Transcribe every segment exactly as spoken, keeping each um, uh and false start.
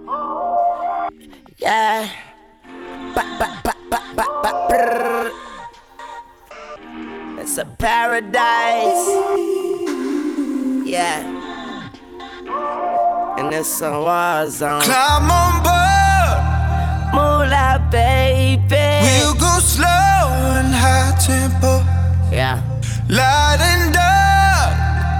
Yeah. Ba, ba, ba, ba, ba, ba, brrr. It's a paradise. Yeah. And it's a war zone. Climb on board. Moolah, baby. We'll go slow and high tempo. Yeah. Light and dark.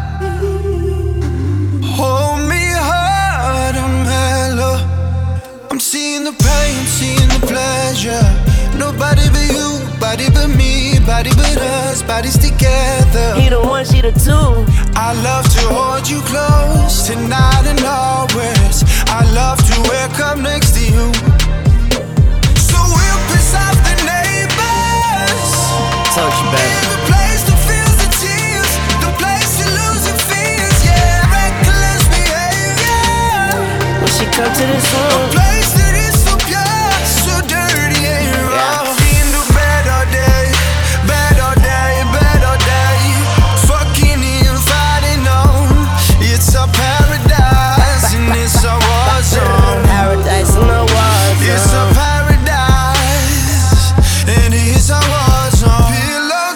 Hold me hard and mellow. I'm seeing the pain, seeing the pleasure. Nobody but you, body but me, body but us, bodies together. He the one, she the two. I love to hold you close, tonight and always. I love to wake up next to you. So we'll piss off the neighbors. Told you, baby. The place that feels the tears, the place you lose your fears, yeah. Reckless behavior. When she come to this A room, place that is so pure, so dirty and raw. In the bed all day, bed all day, bed all day. Fucking and fighting on. It's a paradise and it's a war zone. paradise in the war It's a zone. paradise and it's a war zone. Pillow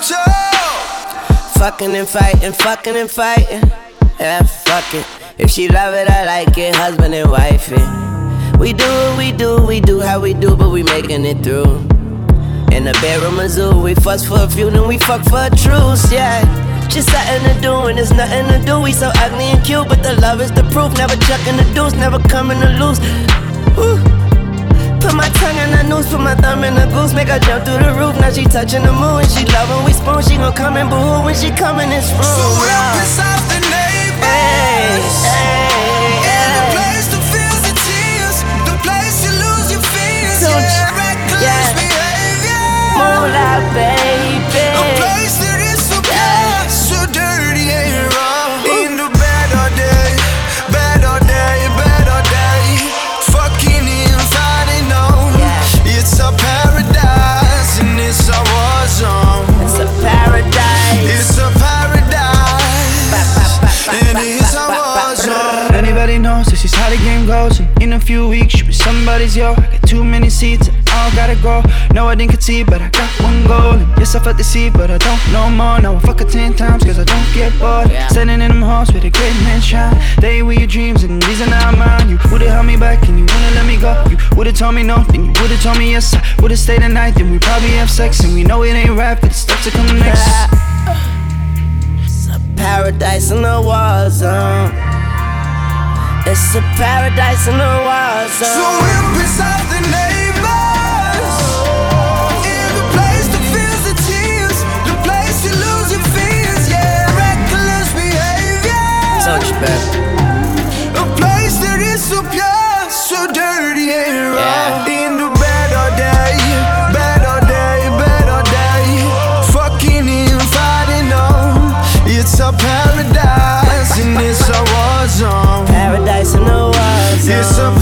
talk. Fucking and fighting, fucking and fighting. Yeah, fuck it. If she love it, I like it. Husband and wife it. We do what we do, we do how we do, but we making it through. In the bedroom a zoo, we fuss for a few, then we fuck for a truce, yeah. Just something to do and there's nothing to do. We so ugly and cute, but the love is the proof. Never chucking the deuce, never coming to lose. Woo. Put my tongue in the noose, put my thumb in the goose, make her jump through the roof. Now she touching the moon, she love when we spoon. She gon' come and boo when she come in this room. So we'll yeah. piss off the neighbors. Hey, hey, In the hey. place that feels the tears, the place you lose your fears, So- yeah. Reckless yeah. behavior. Moolah, baby. A place that is so pure, so dirty and raw. In the bed all day, bed all day, bed all day. Fucking and fighting on. Yeah. It's a paradise and it's a war zone. It's a paradise. It's a paradise and it's a war zone. Anybody knows this is how the game goes. And in a few weeks, you be somebody's yo. I got too many seats, and I all gotta go. No, I didn't concede, but I got one goal. And yes, I felt the seed, but I don't know more. Now I fuck her ten times, cause I don't get bored. Yeah. Standing in them halls where the great men shine. They were your dreams, and these are not mine. You would've held me back, and you wouldn't let me go. You would've told me no, then you would've told me yes. I would've stayed the night, then we probably have sex. And we know it ain't rap, but it's stuff to come next. It's a paradise in the war zone. It's a paradise in the war So zone. we'll piss off the neighbors. In the place that feels the tears, the place you lose your fears, yeah. Reckless behavior. Told you, baby. A place that is so pure, so dirty and raw. Yeah. In the bed all day, bed all day, bed all day. Fucking and fighting on. It's a paradise and it's a war zone. Paradise in the war zone. It's a